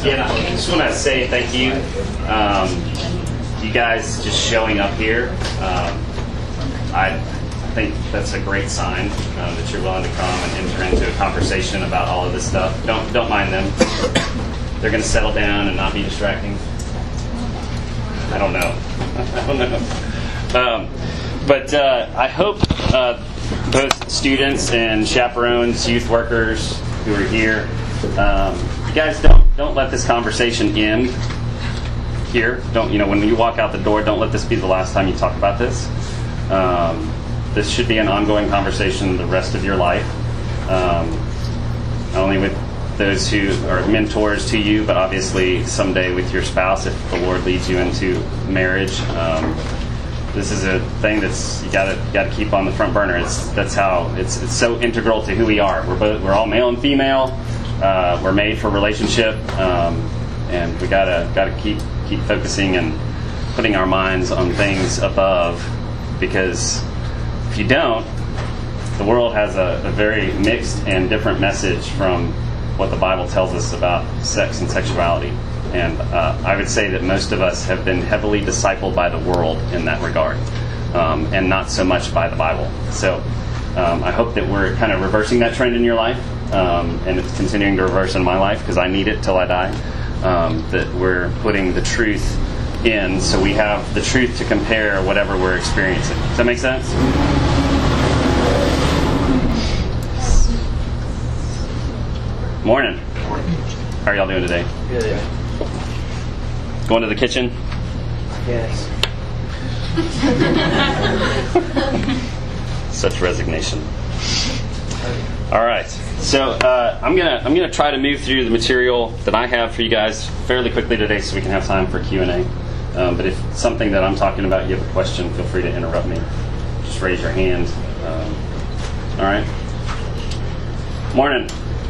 Yeah, I just want to say thank you. You guys just showing up here. I think that's a great sign that you're willing to come and enter into a conversation about all of this stuff. Don't mind them. They're going to settle down and not be distracting. I don't know. But I hope both students and chaperones, youth workers who are here, you guys don't let this conversation end here. When you walk out the door, don't let this be the last time you talk about this. This should be an ongoing conversation the rest of your life, not only with those who are mentors to you, but obviously someday with your spouse if the Lord leads you into marriage. This is a thing that's you gotta keep on the front burner. That's how it's so integral to who we are. We're all male and female. We're made for relationship, and we gotta keep focusing and putting our minds on things above, because if you don't, the world has a very mixed and different message from what the Bible tells us about sex and sexuality. And I would say that most of us have been heavily discipled by the world in that regard, and not so much by the Bible. So I hope that we're kind of reversing that trend in your life, and it's continuing to reverse in my life because I need it till I die, that we're putting the truth in so we have the truth to compare whatever we're experiencing. Does that make sense? Morning. How are y'all doing today? Good. Going to the kitchen? Yes. Such resignation. All right. So I'm gonna try to move through the material that I have for you guys fairly quickly today, so we can have time for Q&A. But if something that I'm talking about, you have a question, feel free to interrupt me. Just raise your hand. All right. Morning.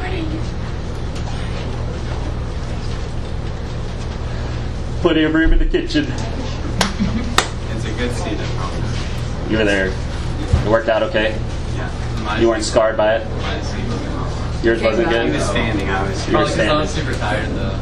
Plenty of room in the kitchen. It's a good seat at home. You were there. It worked out okay? Yeah. You weren't scarred by it? My seat wasn't. Yours wasn't He good? was standing. I was You were standing. I was standing. super tired though.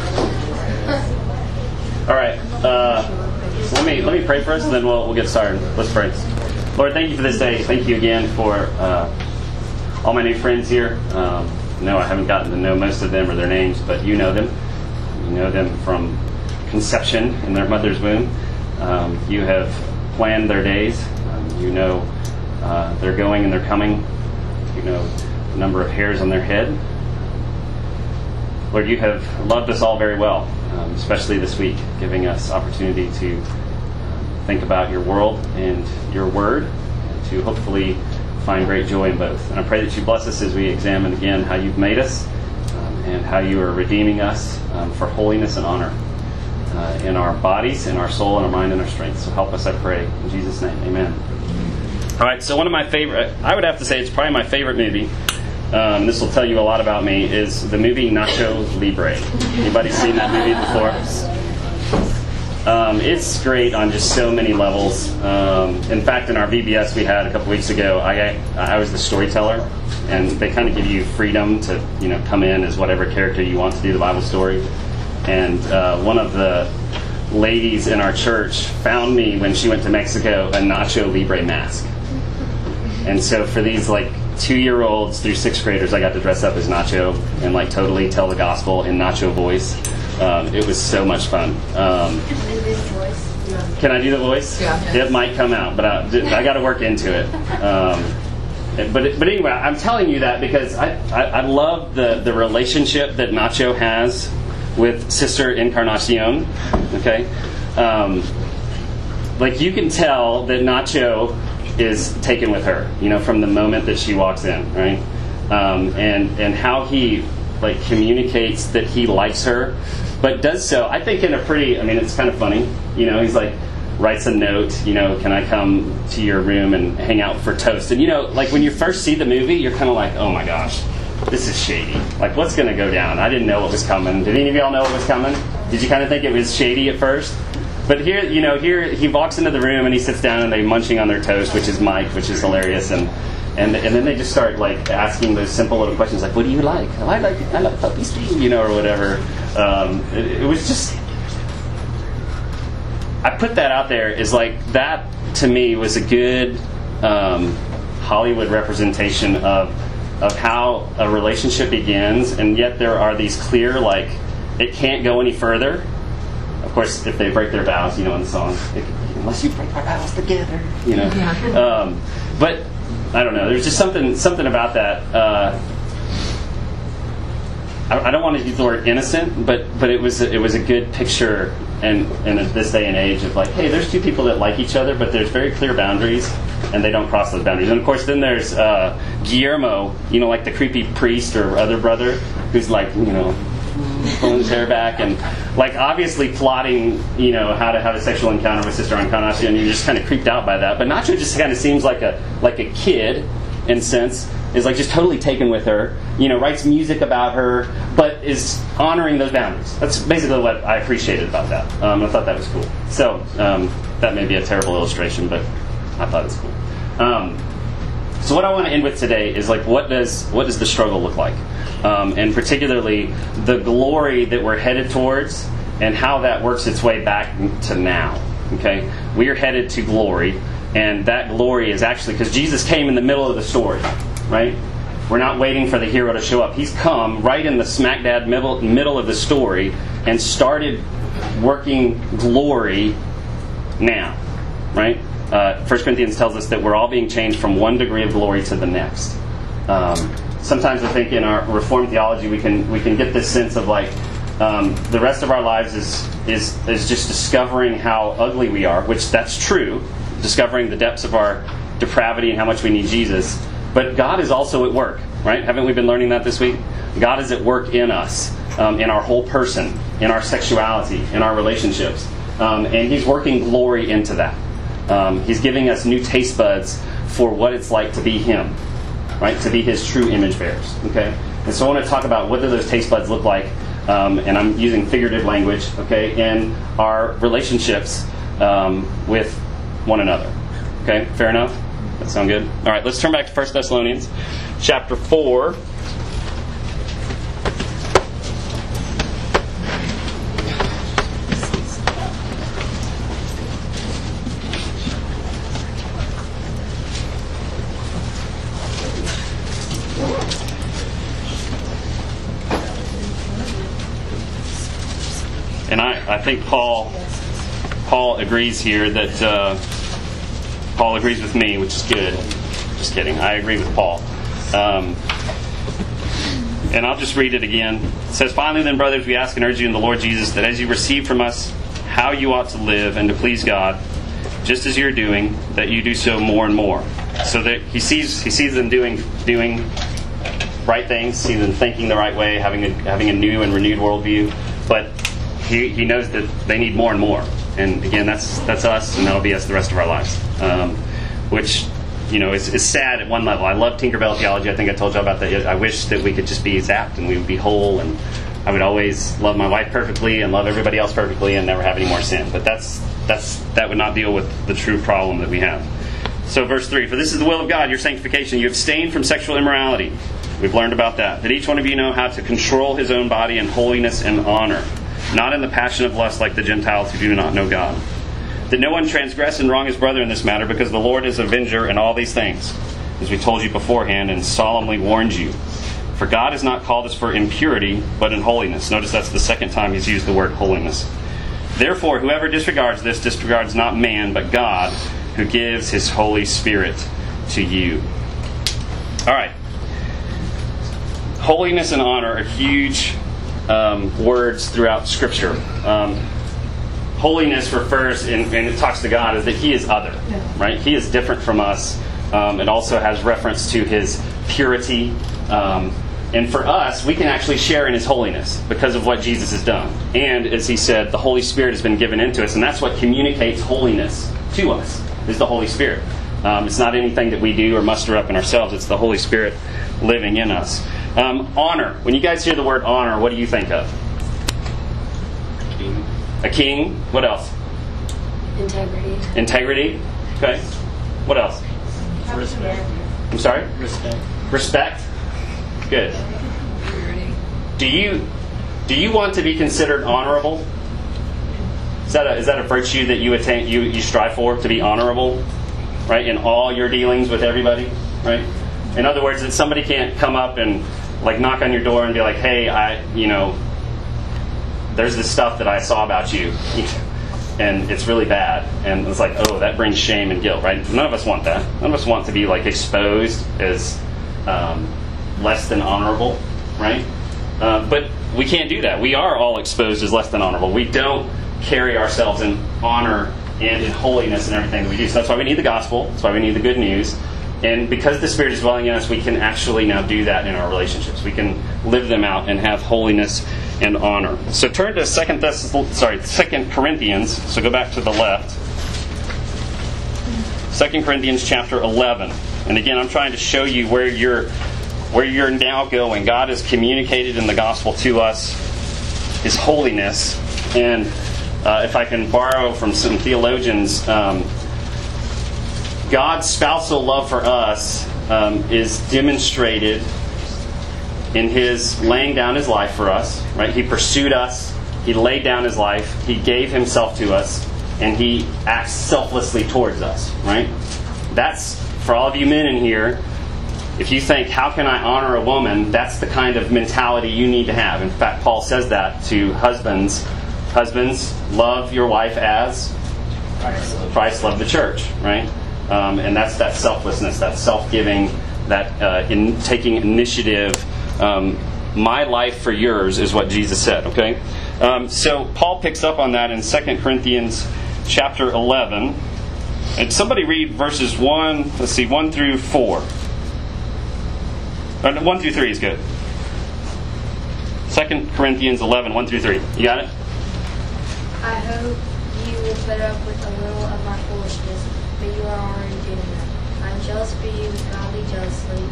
All right. Let me pray for us, and then we'll get started. Let's pray. Lord, thank you for this day. Thank you again for all my new friends here. No, I haven't gotten to know most of them or their names, but you know them. You know them from conception in their mother's womb. You have planned their days. You know their going and their coming. You know the number of hairs on their head. Lord, you have loved us all very well, especially this week, giving us opportunity to think about your world and your word, and to hopefully find great joy in both. And I pray that you bless us as we examine again how you've made us, and how you are redeeming us for holiness and honor in our bodies, in our soul, in our mind, and our strength. So help us, I pray. In Jesus' name, amen. All right, so one of my favorite, I would have to say it's probably my favorite movie, this will tell you a lot about me, is the movie Nacho Libre. Anybody seen that movie before? It's great on just so many levels. In fact, in our VBS we had a couple weeks ago, I was the storyteller, and they kind of give you freedom to come in as whatever character you want to do the Bible story. And one of the ladies in our church found me when she went to Mexico a Nacho Libre mask. And so for these 2-year-olds through 6th graders, I got to dress up as Nacho and totally tell the gospel in Nacho voice. It was so much fun. Can I do the voice? Yeah. It might come out, but I got to work into it. But anyway, I'm telling you that because I love the relationship that Nacho has with Sister Encarnacion. Okay, you can tell that Nacho is taken with her, from the moment that she walks in, right? And how he communicates that he likes her, but does so, I think, in a pretty, it's kind of funny, he's writes a note, can I come to your room and hang out for toast? And when you first see the movie, you're kind of like, oh my gosh, this is shady. What's going to go down? I didn't know what was coming. Did any of y'all know what was coming? Did you kind of think it was shady at first? But here he walks into the room and he sits down and they're munching on their toast, which is Mike, which is hilarious, and then they just start asking those simple little questions what do you like? I like puppy speed, or whatever. It was just... I put that out there as like, that to me was a good Hollywood representation of how a relationship begins, and yet there are these clear, like, it can't go any further. Of course, if they break their vows, in the song, unless you break our vows together, Yeah. But I don't know. There's just something about that. I don't want to use the word innocent, but it was a good picture, and in this day and age of like, hey, there's two people that like each other, but there's very clear boundaries, and they don't cross those boundaries. And of course, then there's Guillermo, like the creepy priest or other brother, who's like, pulling his hair back and like obviously plotting, how to have a sexual encounter with Sister Encarnacion, and you're just kind of creeped out by that. But Nacho just kind of seems like a kid in a sense, is like just totally taken with her, writes music about her, but is honoring those boundaries. That's basically what I appreciated about that. I thought that was cool. So that may be a terrible illustration, but I thought it was cool. So what I want to end with today is like, what does the struggle look like? And particularly the glory that we're headed towards and how that works its way back to now. Okay? We are headed to glory, and that glory is actually because Jesus came in the middle of the story, right? We're not waiting for the hero to show up. He's come right in the smack dab middle of the story and started working glory now, right? 1 Corinthians tells us that we're all being changed from one degree of glory to the next. Sometimes I think in our Reformed theology we can get this sense of like the rest of our lives is just discovering how ugly we are, which that's true, discovering the depths of our depravity and how much we need Jesus. But God is also at work, right? Haven't we been learning that this week? God is at work in us, in our whole person, in our sexuality, in our relationships. And He's working glory into that. He's giving us new taste buds for what it's like to be Him, right? To be His true image bearers, okay? And so I want to talk about what do those taste buds look like, and I'm using figurative language, okay, in our relationships with one another. Okay, fair enough? That sound good? All right, let's turn back to 1 Thessalonians chapter 4. And I think Paul agrees here that Paul agrees with me, which is good. Just kidding. I agree with Paul. And I'll just read it again. It says, "Finally then, brothers, we ask and urge you in the Lord Jesus that as you receive from us how you ought to live and to please God, just as you're doing, that you do so more and more." So that he sees them doing right things, sees them thinking the right way, having a new and renewed worldview. But he knows that they need more and more. And again, that's us, and that'll be us the rest of our lives. Which, is sad at one level. I love Tinkerbell theology. I think I told you about that. I wish that we could just be zapped and we would be whole, and I would always love my wife perfectly and love everybody else perfectly and never have any more sin. But that would not deal with the true problem that we have. So verse 3, "For this is the will of God, your sanctification. You abstain from sexual immorality." We've learned about that. "That each one of you know how to control his own body in holiness and honor, not in the passion of lust like the Gentiles who do not know God. That no one transgress and wrong his brother in this matter, because the Lord is avenger in all these things, as we told you beforehand and solemnly warned you. For God has not called us for impurity, but in holiness." Notice that's the second time he's used the word holiness. "Therefore, whoever disregards this disregards not man, but God, who gives his Holy Spirit to you." All right. Holiness and honor are huge words throughout Scripture. Holiness refers, and it talks to God, is that He is other, right? He is different from us. It also has reference to His purity. And for us, we can actually share in His holiness because of what Jesus has done. And as He said, the Holy Spirit has been given into us, and that's what communicates holiness to us, is the Holy Spirit. It's not anything that we do or muster up in ourselves. It's the Holy Spirit living in us. Honor. When you guys hear the word honor, what do you think of? A king. What else? Integrity. Integrity. Okay. What else? Respect. I'm sorry? Respect. Respect. Good. Do Do you want to be considered honorable? Is that a virtue that you attain, you strive for, to be honorable, right, in all your dealings with everybody, right? In other words, that somebody can't come up and like knock on your door and be like, hey, there's this stuff that I saw about you, and it's really bad, and it's like, oh, that brings shame and guilt, right? None of us want that. None of us want to be like exposed as less than honorable, right? But we can't do that. We are all exposed as less than honorable. We don't carry ourselves in honor and in holiness in everything that we do. So that's why we need the gospel. That's why we need the good news. And because the Spirit is dwelling in us, we can actually now do that in our relationships. We can live them out and have holiness and honor. So turn to 2 Corinthians. So go back to the left. 2 Corinthians chapter 11. And again, I'm trying to show you where you're now going. God has communicated in the gospel to us His holiness. And if I can borrow from some theologians, God's spousal love for us is demonstrated in His laying down His life for us. Right? He pursued us. He laid down His life. He gave Himself to us, and He acts selflessly towards us. Right? That's for all of you men in here. If you think, how can I honor a woman? That's the kind of mentality you need to have. In fact, Paul says that to husbands. Husbands, love your wife as Christ loved the church, right? And that's that selflessness, that self-giving, that in taking initiative. My life for yours is what Jesus said, okay? So Paul picks up on that in 2 Corinthians chapter 11. And somebody read verses 1 through 4. 1 through 3 is good. 2 Corinthians 11, 1 through 3. You got it? I hope you will put up with a little of my foolishness, but you are already doing that. I am jealous for you with godly jealousy.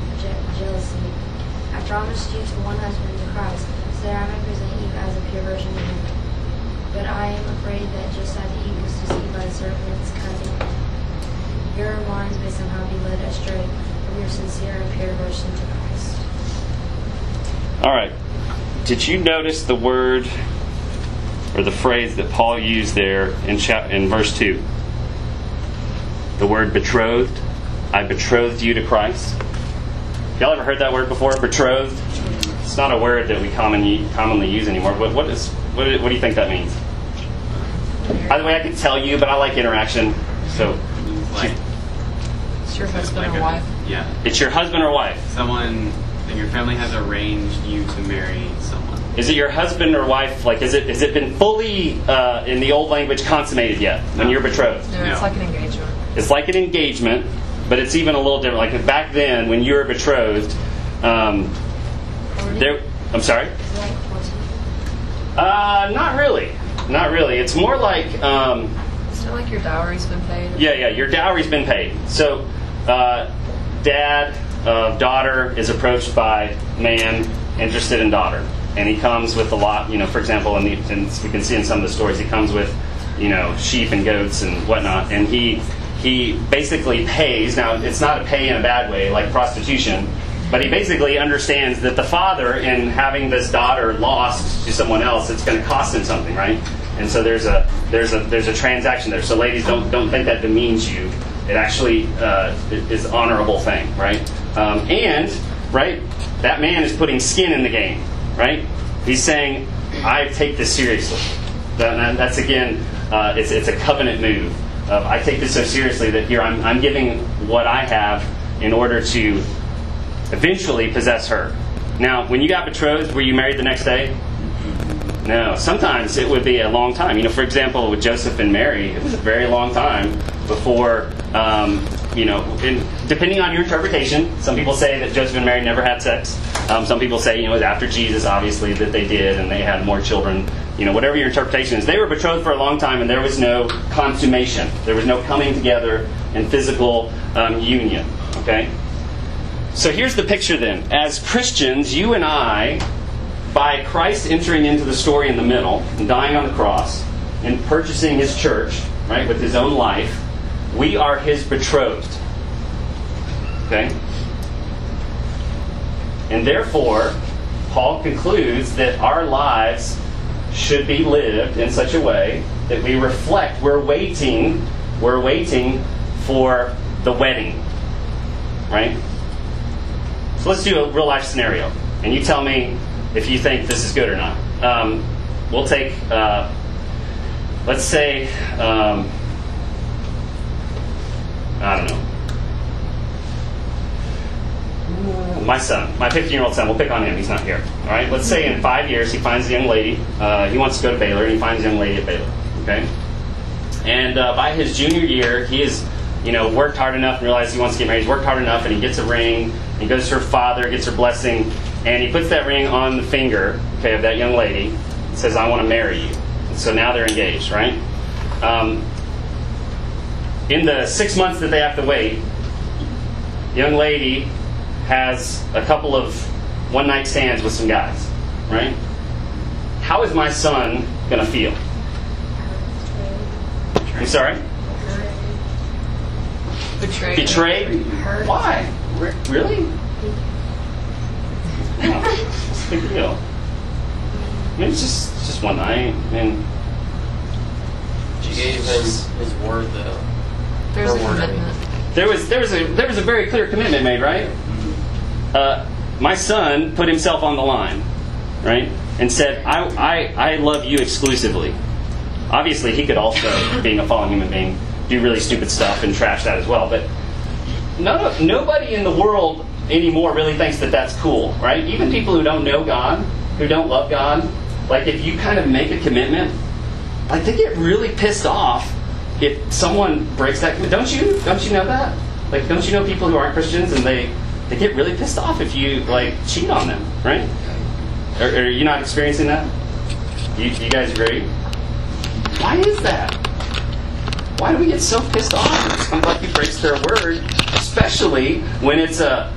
I promised you to one husband, to Christ, so that I may present you as a pure virgin to Him. But I am afraid that just as Eve was deceived by the serpent's cunning, your minds may somehow be led astray from your sincere and pure devotion to Christ. All right. Did you notice the word or the phrase that Paul used there in verse 2? The word betrothed. I betrothed you to Christ. Y'all ever heard that word before? Betrothed? It's not a word that we commonly use anymore. What do you think that means? By the way, I could tell you, but I like interaction. So, It's your husband or wife? Yeah. It's your husband or wife. Someone that your family has arranged you to marry someone. Is it your husband or wife? Like, has it been fully in the old language consummated yet when you're betrothed? No, it's like an engagement. It's like an engagement, but it's even a little different. Like back then, when you were betrothed, I'm sorry. Not really. Not really. It's more like. It's not like your dowry's been paid. Yeah. Your dowry's been paid. So, dad of daughter is approached by man interested in daughter. And he comes with a lot, for example, and we can see in some of the stories, he comes with, sheep and goats and whatnot. And he basically pays. Now, it's not a pay in a bad way, like prostitution, but he basically understands that the father, in having this daughter lost to someone else, it's going to cost him something, right? And so there's a transaction there. So, ladies, don't think that demeans you. It actually is an honorable thing, right? Right, that man is putting skin in the game. Right? He's saying, I take this seriously. That's again, it's a covenant move. I take this so seriously that here I'm giving what I have in order to eventually possess her. Now, when you got betrothed, were you married the next day? No. Sometimes it would be a long time. For example, with Joseph and Mary, it was a very long time before, depending on your interpretation, some people say that Joseph and Mary never had sex. Some people say, it was after Jesus, obviously, that they did, and they had more children. Whatever your interpretation is. They were betrothed for a long time, and there was no consummation. There was no coming together in physical union. Okay? So here's the picture then. As Christians, you and I, by Christ entering into the story in the middle, and dying on the cross, and purchasing His church, right, with His own life, we are His betrothed. Okay? And therefore, Paul concludes that our lives should be lived in such a way that we reflect. We're waiting for the wedding, right? So let's do a real life scenario, and you tell me if you think this is good or not. We'll take, let's say, I don't know. My son, my 15-year-old son, we'll pick on him. He's not here. All right. Let's say in 5 years he finds a young lady. He wants to go to Baylor, and he finds a young lady at Baylor. Okay. And by his junior year, he has, worked hard enough and realizes he wants to get married. He's worked hard enough, and he gets a ring. He goes to her father, gets her blessing, and he puts that ring on the finger, okay, of that young lady. And says, "I want to marry you." And so now they're engaged, right? In the 6 months that they have to wait, the young lady has a couple of one-night stands with some guys, right? How is my son going to feel? I'm sorry? Betrayed. Betrayed? Why? Really? No, it's a big deal. I mean, it's just one night, and She gave him his word, though. There's a Her word, I mean. commitment. there was a very clear commitment made, right? My son put himself on the line, right, and said, "I love you exclusively." Obviously, he could also, being a fallen human being, do really stupid stuff and trash that as well. But nobody in the world anymore really thinks that that's cool, right? Even people who don't know God, who don't love God, like if you kind of make a commitment, like they get really pissed off if someone breaks that commitment. Don't you know that? Like, don't you know people who aren't Christians and they get really pissed off if you like cheat on them, right? Are you not experiencing that? You guys agree? Why is that? Why do we get so pissed off if somebody breaks their word, especially when it's a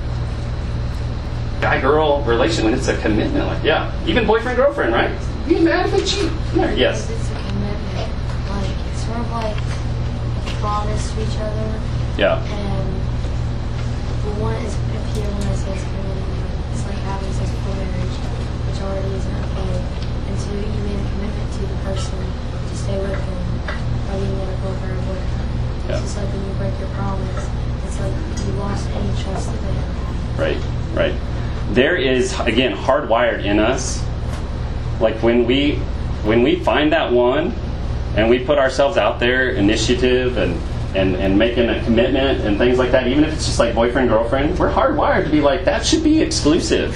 guy-girl relation, when it's a commitment? Like, yeah, even boyfriend-girlfriend, right? You mad if they cheat? Yes. It's a commitment. Like, it's sort of like a promise to each other. Yeah. And the one is here when I say it's like having sex before marriage, which already isn't okay. And so you made a commitment to the person to stay with them, or you want to go for a boyfriend. Yeah. It's just like when you break your promise, it's like you lost any trust that they have. Right. There is, again, hardwired in us. Like when we find that one, and we put ourselves out there, initiative and making a commitment and things like that, even if it's just like boyfriend, girlfriend, we're hardwired to be like, that should be exclusive.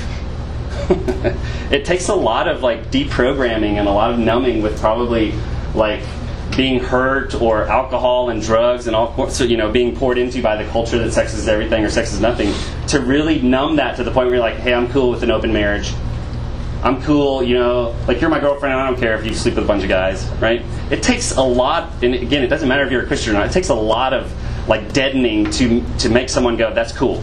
It takes a lot of like deprogramming and a lot of numbing with probably like being hurt or alcohol and drugs and all, so, being poured into by the culture that sex is everything or sex is nothing, to really numb that to the point where you're like, hey, I'm cool with an open marriage. I'm cool, like you're my girlfriend, and I don't care if you sleep with a bunch of guys, right? It takes a lot, and again, it doesn't matter if you're a Christian or not, it takes a lot of like deadening to make someone go, that's cool.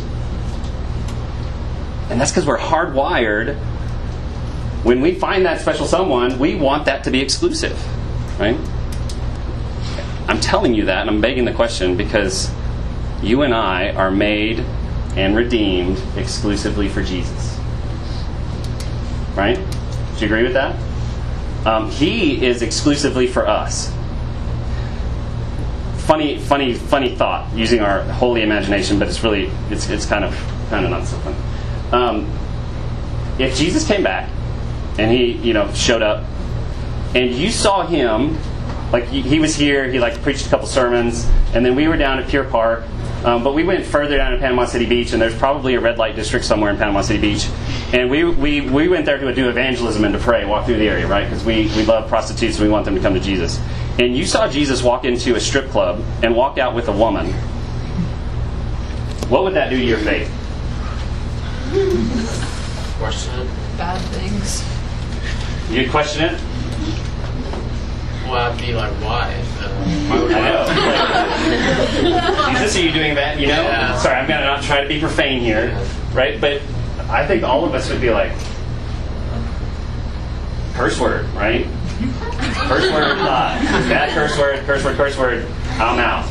And that's because we're hardwired. When we find that special someone, we want that to be exclusive, right? I'm telling you that, and I'm begging the question because you and I are made and redeemed exclusively for Jesus. Right? Do you agree with that? He is exclusively for us. Funny thought using our holy imagination, but it's really it's kind of not so fun. If Jesus came back and he showed up, and you saw him, like he was here, he like preached a couple sermons, and then we were down at Pier Park, but we went further down to Panama City Beach, and there's probably a red light district somewhere in Panama City Beach. And we went there to do evangelism and to pray, walk through the area, right? Because we love prostitutes and we want them to come to Jesus. And you saw Jesus walk into a strip club and walk out with a woman. What would that do to your faith? Question it. Bad things. You'd question it? Well, I'd be like, why? Why would I know. Jesus, are you doing that? Yeah. Sorry, I'm going to not try to be profane here, right? But I think all of us would be like, curse word, right? Curse word, bad curse word, I'm out.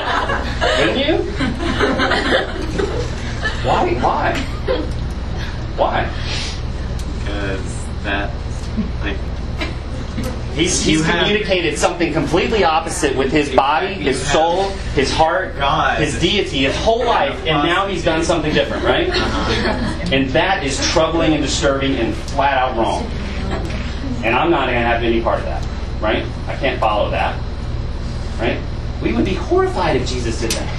Right? Wouldn't you? Why? Why? Because that, like, He's You have- communicated something completely opposite with his body, his You soul, his heart, God. his deity, his whole life, and now he's done something different, right? And that is troubling and disturbing and flat out wrong. And I'm not going to have any part of that, right? I can't follow that, right? We would be horrified if Jesus did that.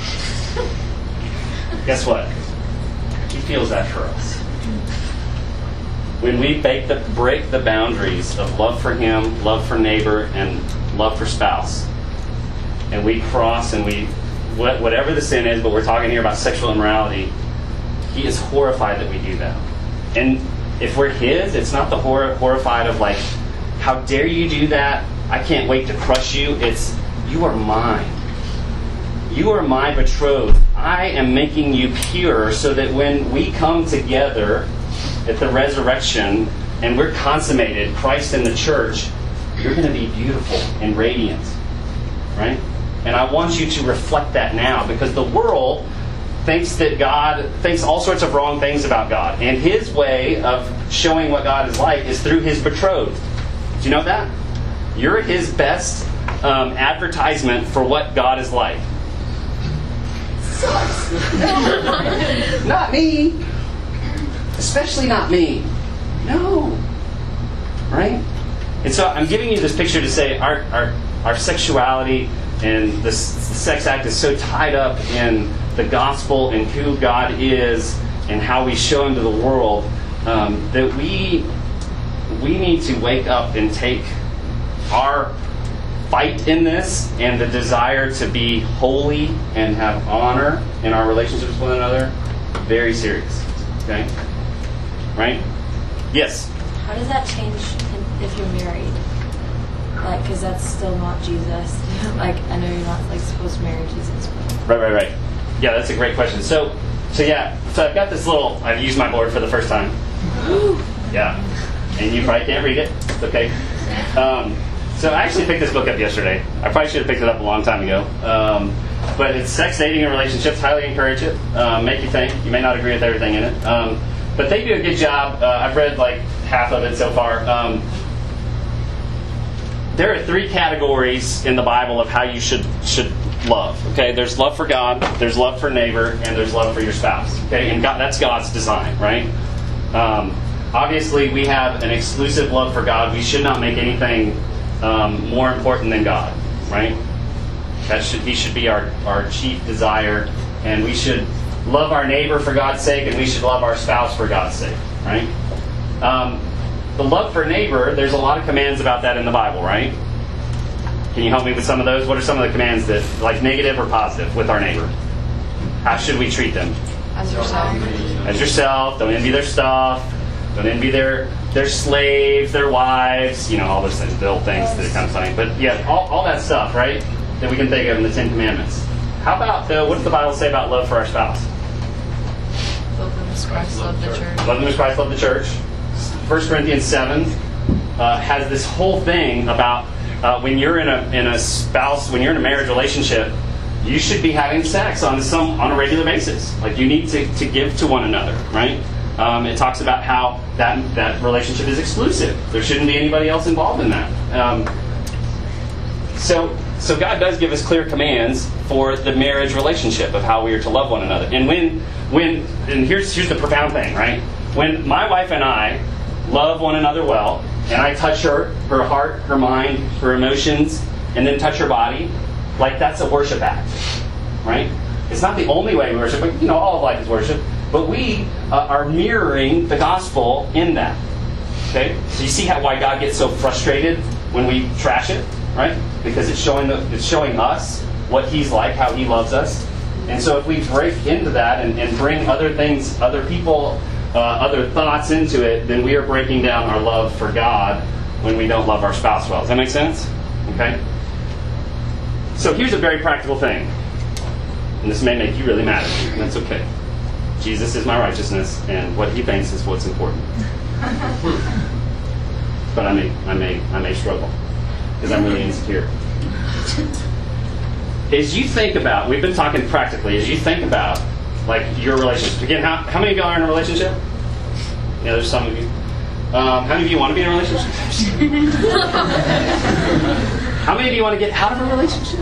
Guess what? He feels that for us. When we break the boundaries of love for Him, love for neighbor, and love for spouse, and we cross and we, whatever the sin is, but we're talking here about sexual immorality, He is horrified that we do that. And if we're His, it's not the horrified of like, how dare you do that? I can't wait to crush you. It's, you are mine. You are my betrothed. I am making you pure so that when we come together at the resurrection and we're consummated, Christ in the church, you're going to be beautiful and radiant, right? And I want you to reflect that now, because the world thinks that God thinks all sorts of wrong things about God, and His way of showing what God is like is through His betrothed. Do you know that? You're His best advertisement for what God is like. Sucks. Not me. Especially not me. No. Right? And so I'm giving you this picture to say our sexuality and the sex act is so tied up in the gospel and who God is and how we show Him to the world, that we need to wake up and take our fight in this and the desire to be holy and have honor in our relationships with one another very serious. Okay? Right? Yes? How does that change if you're married? Like, because that's still not Jesus. Like, I know you're not like supposed to marry Jesus. But... Right. Yeah, that's a great question. So I've got this little, I've used my board for the first time. Yeah. And you probably can't read it. It's okay. So I actually picked this book up yesterday. I probably should have picked it up a long time ago. But it's Sex, Dating, and Relationships. Highly encourage it. Make you think. You may not agree with everything in it. But they do a good job. I've read like half of it so far. There are 3 categories in the Bible of how you should love. Okay, there's love for God, there's love for neighbor, and there's love for your spouse. Okay, and God, that's God's design, right? Obviously, we have an exclusive love for God. We should not make anything more important than God, right? He should be our chief desire, and we should love our neighbor for God's sake, and we should love our spouse for God's sake, right? The love for neighbor, there's a lot of commands about that in the Bible, right? Can you help me with some of those? What are some of the commands that, like, negative or positive with our neighbor? How should we treat them? As yourself. As yourself. Don't envy their stuff. Don't envy their slaves, their wives. You know, all those things, little things that are kind of funny. But yeah, all that stuff, right? That we can think of in the 10 Commandments. How about, what does the Bible say about love for our spouse? Love them as Christ loved the church. Love them as Christ loved the church. 1 Corinthians 7 has this whole thing about when you're in a spouse, when you're in a marriage relationship, you should be having sex on a regular basis. Like, you need to give to one another, right? It talks about how that relationship is exclusive. There shouldn't be anybody else involved in that. So God does give us clear commands for the marriage relationship of how we are to love one another. And and here's the profound thing, right? When my wife and I love one another well, and I touch her heart, her mind, her emotions, and then touch her body, like, that's a worship act, right? It's not the only way we worship, but all of life is worship. But we are mirroring the gospel in that. Okay, so you see why God gets so frustrated when we trash it, right? Because it's showing us what He's like, how He loves us. And so if we break into that and bring other things, other people, other thoughts into it, then we are breaking down our love for God when we don't love our spouse well. Does that make sense? Okay? So here's a very practical thing. And this may make you really mad at me, and that's okay. Jesus is my righteousness, and what He thinks is what's important. But I may struggle, because I'm really insecure. As you think about, we've been talking practically, as you think about, like, your relationship. Again, how many of y'all are in a relationship? Yeah, there's some of you. How many of you want to be in a relationship? How many of you want to get out of a relationship?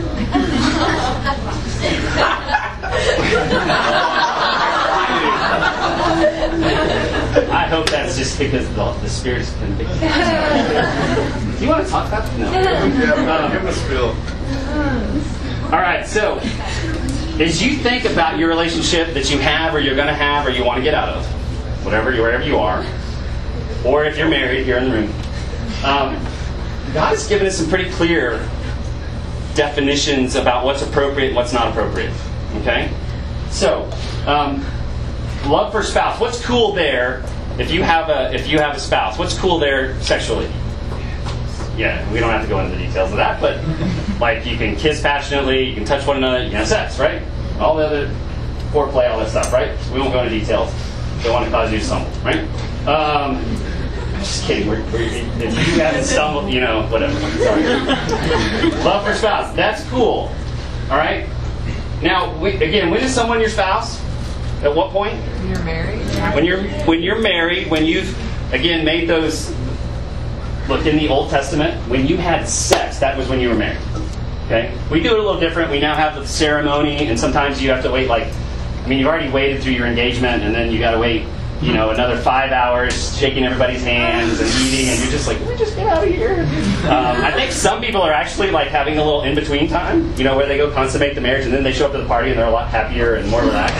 I hope that's just because the Spirit is convicting. Do you want to talk about it? No. Give him a spill. All right, so as you think about your relationship that you have or you're going to have or you want to get out of, wherever you are, or if you're married here in the room, God has given us some pretty clear definitions about what's appropriate and what's not appropriate. Okay? So, love for spouse. What's cool there if you have a spouse? What's cool there sexually? Yeah, we don't have to go into the details of that, but like you can kiss passionately, you can touch one another, you can have sex, right? All the other foreplay, all that stuff, right? We won't go into details. Don't want to cause you to stumble, right? I'm just kidding. If you haven't stumbled, whatever. Sorry. Love for spouse. That's cool. All right? Now, again, when is someone your spouse? At what point? When you're married. When you're married, when you've, again, made those... Look, in the Old Testament, when you had sex, that was when you were married. Okay? We do it a little different. We now have the ceremony, and sometimes you have to wait you've already waited through your engagement, and then you got to wait, another 5 hours shaking everybody's hands and eating, and you're just like, can we just get out of here? I think some people are actually having a little in-between time, where they go consummate the marriage, and then they show up to the party, and they're a lot happier and more relaxed.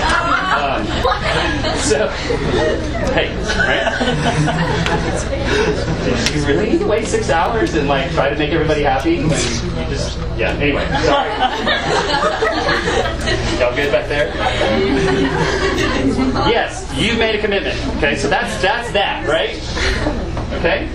Hey, right? You really need to wait 6 hours and try to make everybody happy? Anyway, sorry. Y'all good back there? Yes, you made a commitment. Okay, so that's that, right? Okay?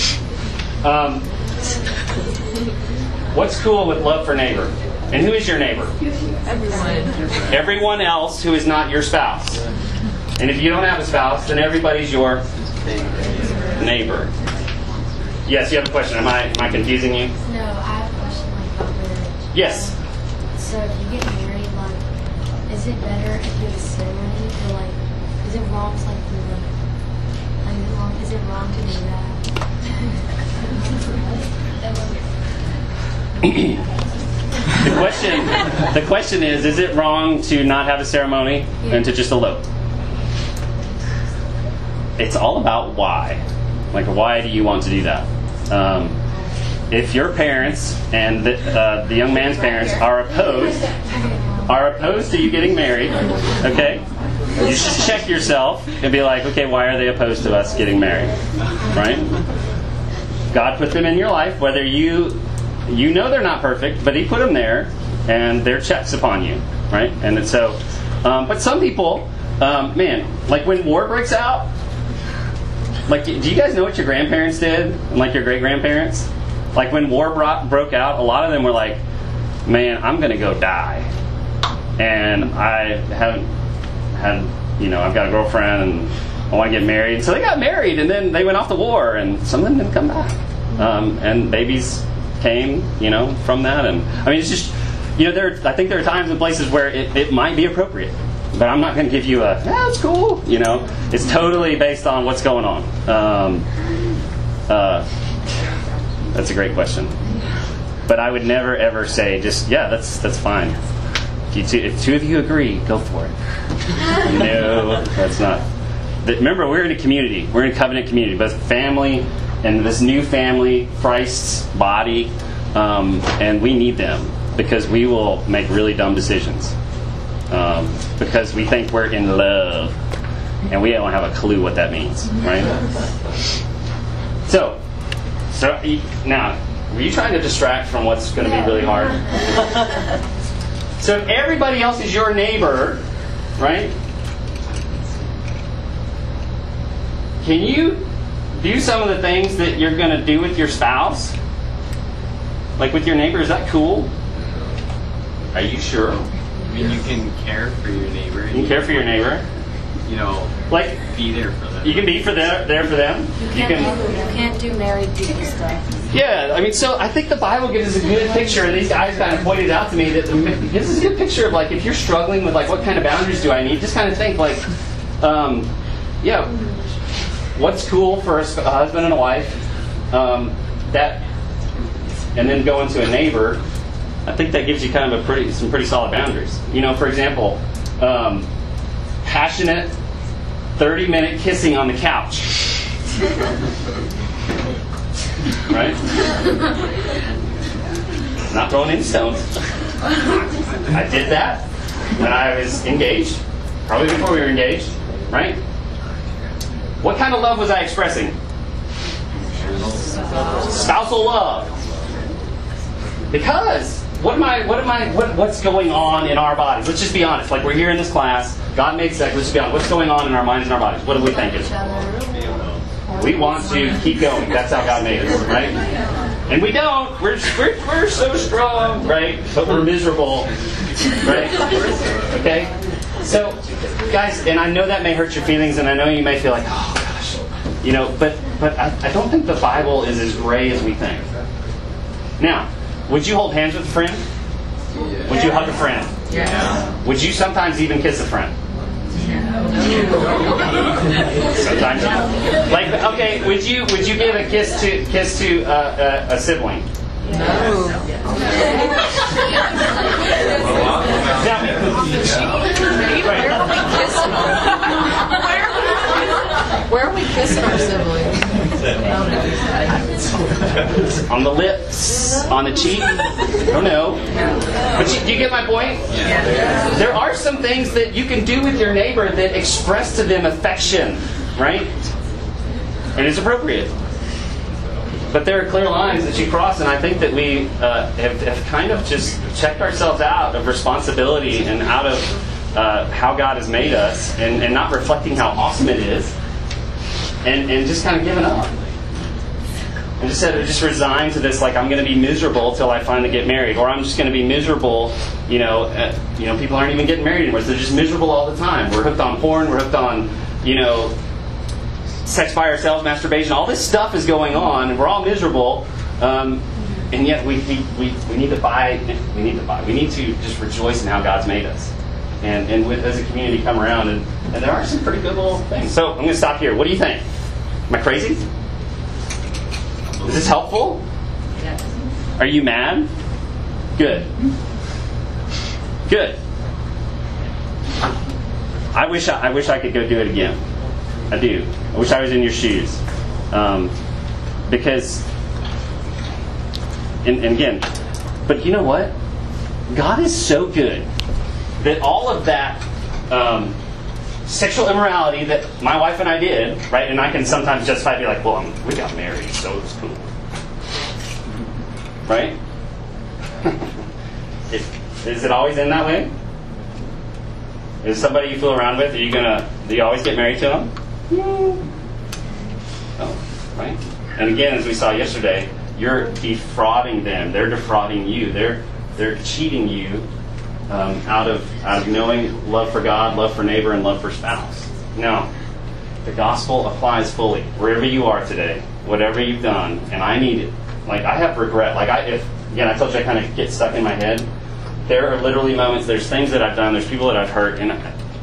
What's cool with love for neighbor? And who is your neighbor? Everyone else who is not your spouse. And if you don't have a spouse, then everybody's your neighbor. Yes, you have a question. Am I confusing you? No, I have a question about marriage. Yes. So if you get married, is it better if you have a ceremony or is it wrong to is it wrong to do that? The question is it wrong to not have a ceremony and to just elope? It's all about why. Why do you want to do that? If your parents and the young man's parents are opposed to you getting married, okay, you should check yourself and be like, okay, why are they opposed to us getting married? Right? God put them in your life, whether you know they're not perfect, but He put them there, and they're checks upon you, right? And so, but some people, when war breaks out, do you guys know what your grandparents did, and your great-grandparents? When war broke out, a lot of them were like, man, I'm going to go die. And I haven't had, I've got a girlfriend and I want to get married. So they got married and then they went off to war and some of them didn't come back. And babies came, from that. And it's just, I think there are times and places where it might be appropriate. But I'm not going to give you it's cool. It's totally based on what's going on. That's a great question. But I would never ever say that's fine. If two of you agree, go for it. No, that's not. Remember, we're in a community. We're in a covenant community, both family and this new family, Christ's body, and we need them because we will make really dumb decisions because we think we're in love, and we don't have a clue what that means, right? So now, were you trying to distract from what's going to be really hard? So if everybody else is your neighbor, right? Can you do some of the things that you're going to do with your spouse? With your neighbor, is that cool? Are you sure? You can care for your neighbor. You can care for your neighbor? Be there for them. You can be there for them? You can't do married people stuff. Yeah, so I think the Bible gives us a good picture, and these guys kind of pointed out to me that it gives us a good picture of if you're struggling with what kind of boundaries do I need, just kind of think what's cool for a husband and a wife, that, and then go into a neighbor, I think that gives you kind of some pretty solid boundaries. You know, for example, passionate 30-minute kissing on the couch. Right? Not throwing any stones. I did that when I was engaged, probably before we were engaged, right? What kind of love was I expressing? Spousal love. Because what's going on in our bodies? Let's just be honest. Like, we're here in this class. God made sex. Let's just be honest. What's going on in our minds and our bodies? What are we thinking? We want to keep going. That's how God made us, right? And we don't. We're so strong, right? But we're miserable, right? Okay? So, guys, and I know that may hurt your feelings, and I know you may feel like, oh, gosh. You know, but I don't think the Bible is as gray as we think. Now, would you hold hands with a friend? Would you hug a friend? Yeah. Would you sometimes even kiss a friend? Sometimes. Like, okay, would you give a kiss to a sibling? No. Where are we kissing our siblings? On the lips, on the cheek. I don't know. But do you get my point? Yeah. There are some things that you can do with your neighbor that express to them affection, right? And it's appropriate. But there are clear lines that you cross, and I think that we have kind of just checked ourselves out of responsibility and out of how God has made us, and not reflecting how awesome it is, and just kind of giving up. And just resigned to this, like, I'm going to be miserable till I finally get married, or I'm just going to be miserable. People aren't even getting married anymore. So they're just miserable all the time. We're hooked on porn. We're hooked on, sex by ourselves, masturbation. All this stuff is going on, and we're all miserable. And yet we need to buy. We need to just rejoice in how God's made us, and as a community come around, and there are some pretty good little things. So I'm going to stop here. What do you think? Am I crazy? Is this helpful? Yes. Are you mad? Good. Good. I wish I could go do it again. I do. I wish I was in your shoes. Because, and again, but you know what? God is so good that all of that sexual immorality that my wife and I did, right? And I can sometimes justify, be like, well, we got married, so it was cool. Right? Is it always in that way? Is somebody you fool around with, do you always get married to them? No. Oh, right? And again, as we saw yesterday, you're defrauding them. They're defrauding you. They're cheating you out of knowing love for God, love for neighbor, and love for spouse. Now, the gospel applies fully wherever you are today, whatever you've done, and I need it. Like, I have regret. Like, I told you I kind of get stuck in my head. There are literally moments, there's things that I've done, there's people that I've hurt, and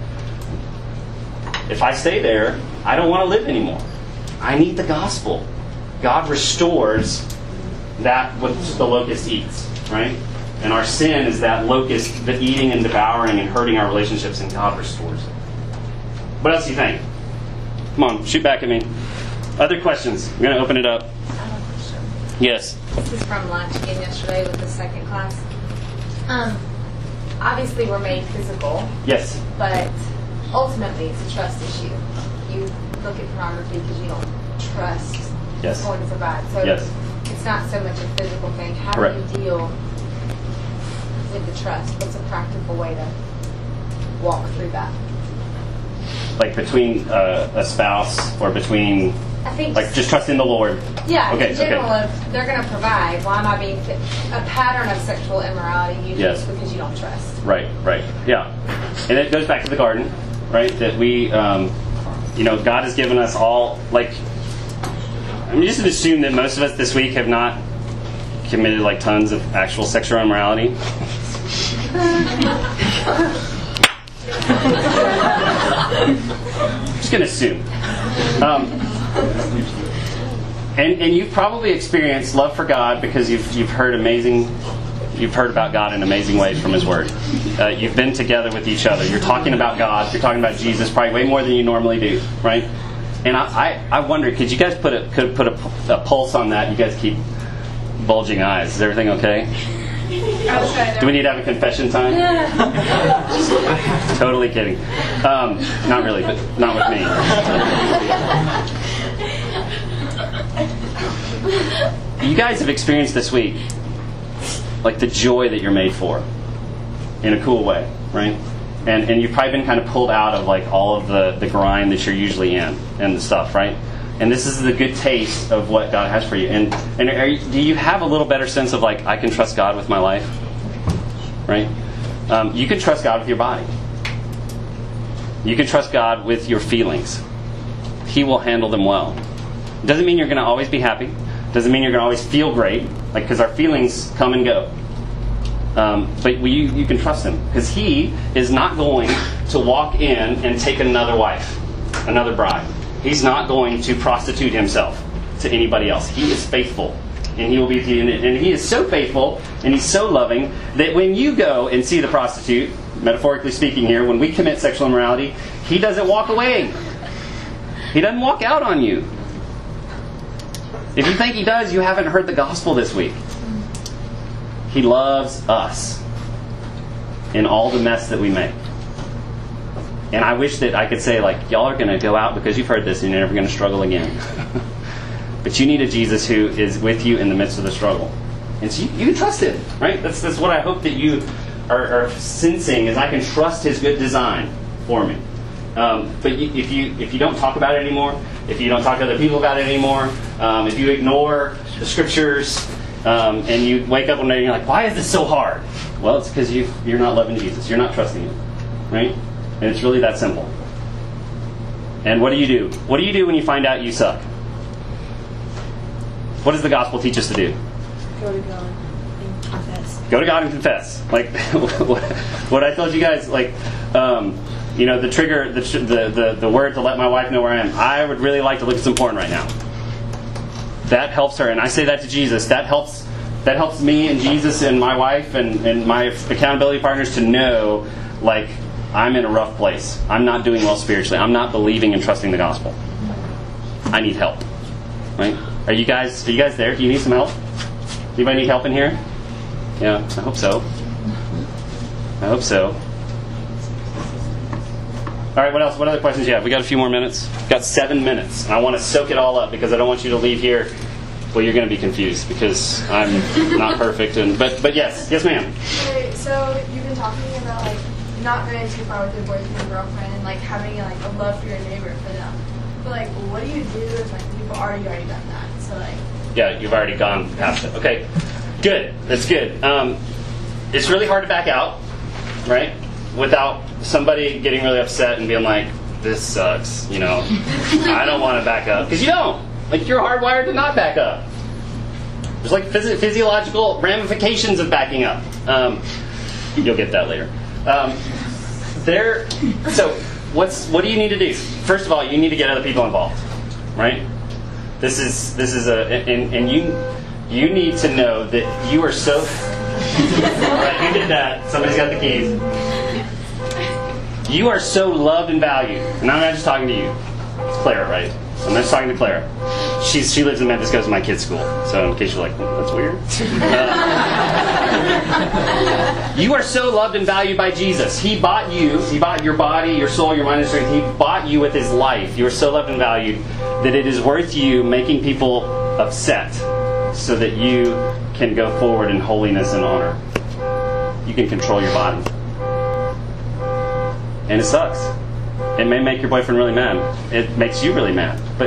if I stay there, I don't want to live anymore. I need the gospel. God restores that which the locust eats, right? And our sin is that locust, the eating and devouring and hurting our relationships, and God restores it. What else do you think? Come on, shoot back at me. Other questions? I'm going to open it up. Yes. This is from lunch again yesterday with the second class. Obviously, we're made physical. Yes. But ultimately, it's a trust issue. You look at pornography because you don't trust Yes. going to provide. So Yes. it's not so much a physical thing. How Correct. do you deal with the trust? What's a practical way to walk through that? Like between a spouse or between, I think like, just trust in the Lord. Yeah, Okay, in general, okay. if they're going to provide, why am I being a pattern of sexual immorality usually Yes. is because you don't trust. Right, yeah. And it goes back to the garden, right? That we, God has given us all, like, I'm just going to assume that most of us this week have not committed, like, tons of actual sexual immorality. Just going to assume. And you've probably experienced love for God because you've heard about God in amazing ways from His Word. You've been together with each other. You're talking about God. You're talking about Jesus probably way more than you normally do, right? And I wonder, could you guys put a pulse on that? You guys keep bulging eyes. Is everything okay? Do we need to have a confession time? Totally kidding. Not really, but not with me. You guys have experienced this week like the joy that you're made for in a cool way, right? And you've probably been kind of pulled out of like all of the grind that you're usually in and the stuff, right? And this is the good taste of what God has for you. And do you have a little better sense of like, I can trust God with my life? Right? You can trust God with your body. You can trust God with your feelings. He will handle them well. Doesn't mean you're going to always be happy. Doesn't mean you're going to always feel great. Like, because our feelings come and go. But you can trust Him. Because He is not going to walk in and take another wife, another bride. He's not going to prostitute Himself to anybody else. He is faithful. And He will be with you. And He is so faithful and He's so loving that when you go and see the prostitute, metaphorically speaking here, when we commit sexual immorality, He doesn't walk away. He doesn't walk out on you. If you think He does, you haven't heard the gospel this week. He loves us in all the mess that we make. And I wish that I could say, like, y'all are going to go out because you've heard this and you're never going to struggle again. But you need a Jesus who is with you in the midst of the struggle. And so you can trust Him, right? That's what I hope that you are sensing, is I can trust His good design for me. But if you don't talk about it anymore, if you don't talk to other people about it anymore, if you ignore the Scriptures, and you wake up one day and you're like, why is this so hard? Well, it's because you're not loving Jesus. You're not trusting Him, right? And it's really that simple. And what do you do? What do you do when you find out you suck? What does the gospel teach us to do? Go to God and confess. Go to God and confess. Like what I told you guys, like, the trigger, the word to let my wife know where I am. I would really like to look at some porn right now. That helps her, and I say that to Jesus. That helps me and Jesus and my wife and my accountability partners to know, like, I'm in a rough place. I'm not doing well spiritually. I'm not believing and trusting the gospel. I need help. Right? Are you guys there? Do you need some help? Anybody need help in here? Yeah, I hope so. All right, what else? What other questions do you have? We got a few more minutes. We've got 7 minutes. And I want to soak it all up because I don't want you to leave here. Well, you're going to be confused because I'm not perfect. But yes, ma'am. Okay, so you've been talking about like not going too far with your boyfriend and girlfriend and like having like a love for your neighbor for them. But like, what do you do if like you've already done that? So like. Yeah, you've already gone past it. Okay, good. That's good. It's really hard to back out, right? Without somebody getting really upset and being like, this sucks, I don't want to back up. Because you don't. Like, you're hardwired to not back up. There's like physiological ramifications of backing up. You'll get that later. So, what do you need to do? First of all, you need to get other people involved, right? This is and you need to know that you are so... Right, who did that? Somebody's got the keys. You are so loved and valued. And I'm not just talking to you. It's Clara, right? I'm not just talking to Clara. She lives in Memphis, goes to my kid's school. So in case you're like, that's weird. You are so loved and valued by Jesus. He bought you. He bought your body, your soul, your mind, and strength. He bought you with His life. You are so loved and valued that it is worth you making people upset so that you can go forward in holiness and honor. You can control your body. And it sucks. It may make your boyfriend really mad. It makes you really mad. But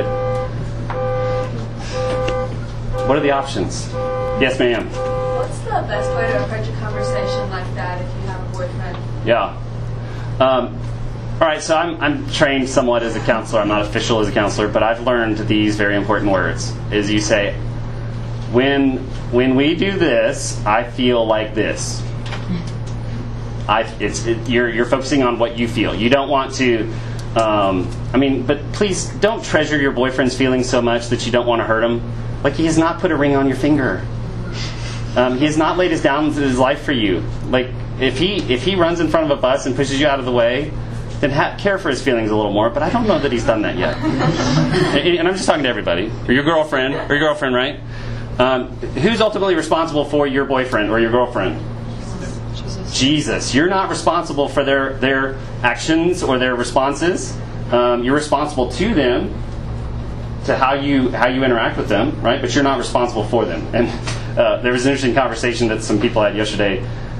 what are the options? Yes, ma'am. What's the best way to approach a conversation like that if you have a boyfriend? Yeah. All right, so I'm trained somewhat as a counselor. I'm not official as a counselor, but I've learned these very important words. Is you say, when we do this, I feel like this. You're focusing on what you feel. You don't want to But please don't treasure your boyfriend's feelings so much that you don't want to hurt him. Like, he has not put a ring on your finger. He has not laid down his life for you. Like, if he runs in front of a bus and pushes you out of the way, then care for his feelings a little more. But I don't know that he's done that yet. And I'm just talking to everybody. Or your girlfriend, right? Who's ultimately responsible for your boyfriend or your girlfriend? Jesus. You're not responsible for their actions or their responses. You're responsible to them, to how you interact with them, right? But you're not responsible for them. And there was an interesting conversation that some people had yesterday.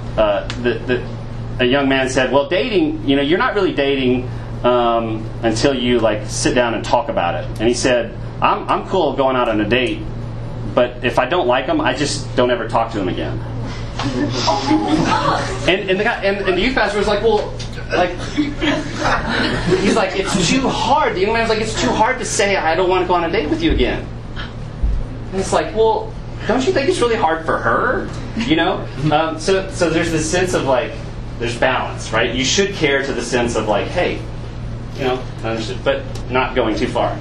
A young man said, "Well, dating, you're not really dating until you sit down and talk about it." And he said, "I'm cool going out on a date, but if I don't like them, I just don't ever talk to them again." and the guy and the youth pastor was like, "Well, he's like, it's too hard." The young man was like, "It's too hard to say I don't want to go on a date with you again." And it's like, well, don't you think it's really hard for her? So there's this sense of there's balance, right? You should care to the sense of hey, I understood, but not going too far.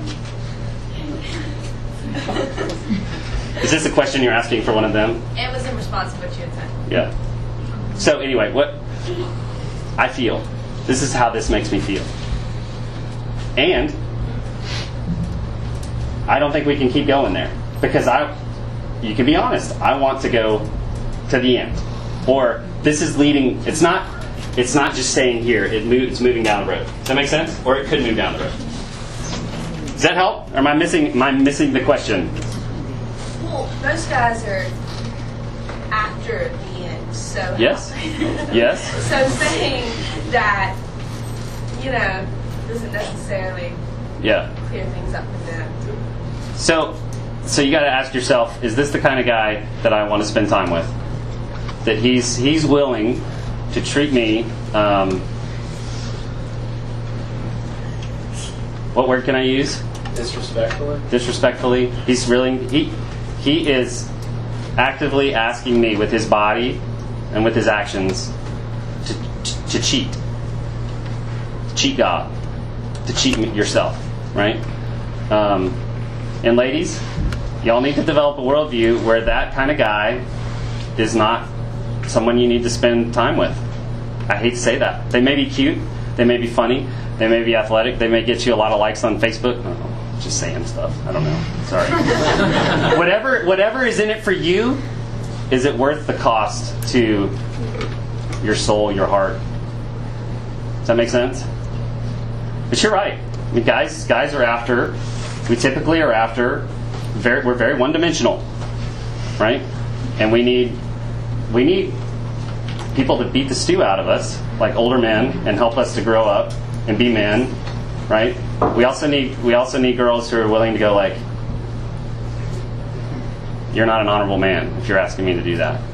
Is this a question you're asking for one of them? It was in response to what you had said. Yeah. So anyway, what I feel, this is how this makes me feel. And I don't think we can keep going there. Because you can be honest, I want to go to the end. Or this is leading, it's not just staying here, it's moving down the road. Does that make sense? Or it could move down the road. Does that help? Or am I missing the question? Well, most guys are after the end, so Yes. Yes. So saying that, doesn't necessarily clear things up for them. So you got to ask yourself: is this the kind of guy that I want to spend time with? That he's willing to treat me? What word can I use? Disrespectfully. He's willing. He is actively asking me with his body and with his actions to cheat God, to cheat yourself, right? And ladies, y'all need to develop a worldview where that kind of guy is not someone you need to spend time with. I hate to say that. They may be cute, they may be funny, they may be athletic, they may get you a lot of likes on Facebook. Oh, just saying stuff. I don't know. Sorry. Whatever is in it for you, is it worth the cost to your soul, your heart? Does that make sense? But you're right. I mean, guys are after. We typically are after. We're very one-dimensional, right? And we need people to beat the stew out of us, like older men, and help us to grow up and be men, right? We also need girls who are willing to go you're not an honorable man if you're asking me to do that.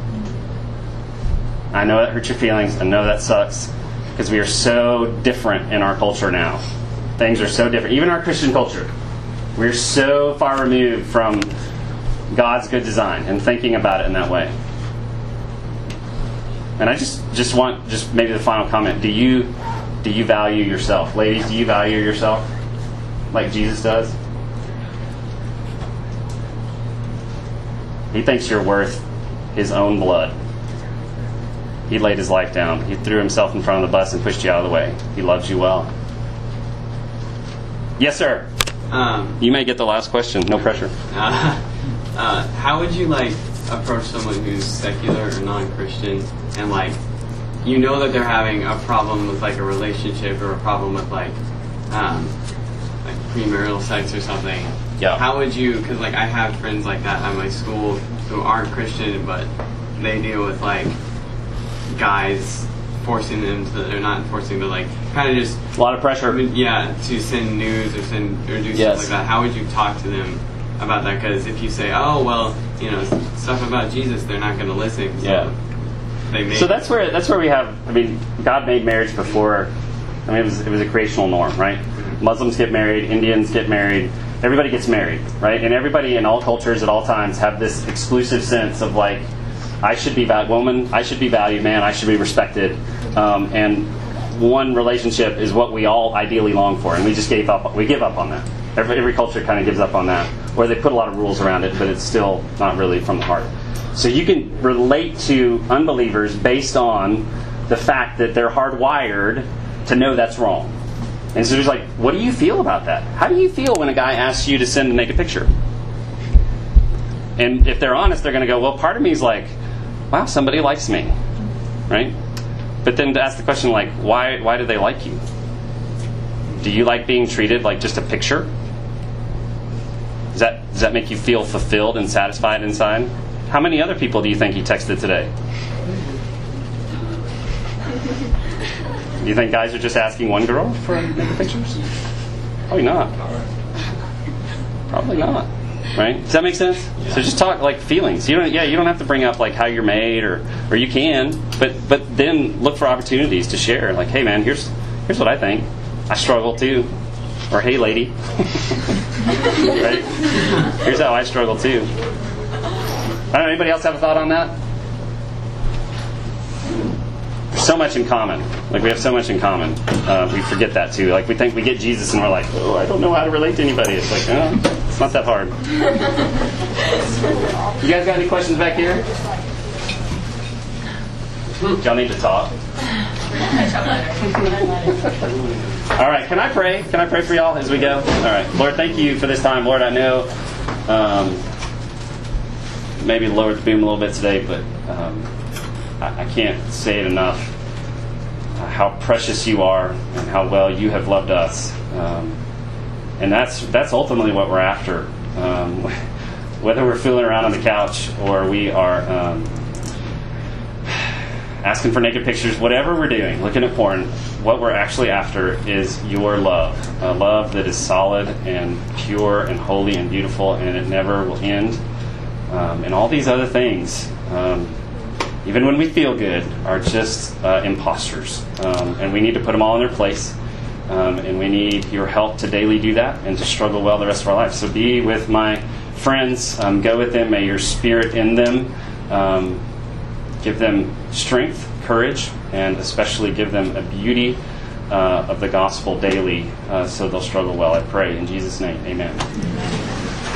I know that hurts your feelings. I know that sucks because we are so different in our culture now. Things are so different. Even our Christian culture. We're so far removed from God's good design and thinking about it in that way. And I just want maybe the final comment. Do you value yourself? Ladies, do you value yourself like Jesus does? He thinks you're worth his own blood. He laid his life down. He threw himself in front of the bus and pushed you out of the way. He loves you well. Yes, sir. You may get the last question. No pressure. How would you approach someone who's secular or non-Christian and that they're having a problem with a relationship or a problem with premarital sex or something? Yeah. How would you? Because I have friends like that at my school who aren't Christian, but they deal with guys forcing them to. They're not forcing, but kind of just a lot of pressure. Yeah, to send news or do stuff like that. How would you talk to them about that? Because if you say, "Oh well, stuff about Jesus," they're not going to listen. So So that's where we have. I mean, God made marriage before. I mean, it was a creational norm, right? Muslims get married, Indians get married, everybody gets married, right? And everybody in all cultures at all times have this exclusive sense of I should be valued, woman, I should be valued, man, I should be respected. And one relationship is what we all ideally long for, and we just give up on that. Every culture kind of gives up on that, or they put a lot of rules around it, but it's still not really from the heart. So you can relate to unbelievers based on the fact that they're hardwired to know that's wrong. And so there's like, what do you feel about that? How do you feel when a guy asks you to send a naked picture? And if they're honest, they're going to go, well, part of me is like, wow, somebody likes me, right? But then to ask the question, like, why do they like you? Do you like being treated like just a picture? Does that make you feel fulfilled and satisfied inside? How many other people do you think you texted today? Do you think guys are just asking one girl for naked pictures? Probably not. Probably not. Right? Does that make sense? So just talk like feelings. You don't have to bring up like how you're made, or you can, but then look for opportunities to share. Like, hey man, here's what I think. I struggle too. Or hey lady. Right? Here's how I struggle too. I don't know, anybody else have a thought on that? There's so much in common. Like we have so much in common. We forget that too. Like we think we get Jesus and we're like, oh, I don't know how to relate to anybody. It's like, oh, it's not that hard. You guys got any questions back here? Y'all need to talk. All right, can I pray? Can I pray for y'all as we go? All right. Lord, thank you for this time. Lord, I know maybe lowered the boom a little bit today, but I can't say it enough how precious you are and how well you have loved us. And that's ultimately what we're after. Whether we're fooling around on the couch or we are asking for naked pictures, whatever we're doing, looking at porn, what we're actually after is your love. A love that is solid and pure and holy and beautiful, and it never will end. And all these other things, even when we feel good, are just imposters. And we need to put them all in their place. And we need your help to daily do that and to struggle well the rest of our life. So be with my friends. Go with them. May your spirit in them give them strength, courage, and especially give them a beauty of the gospel daily so they'll struggle well. I pray in Jesus' name. Amen.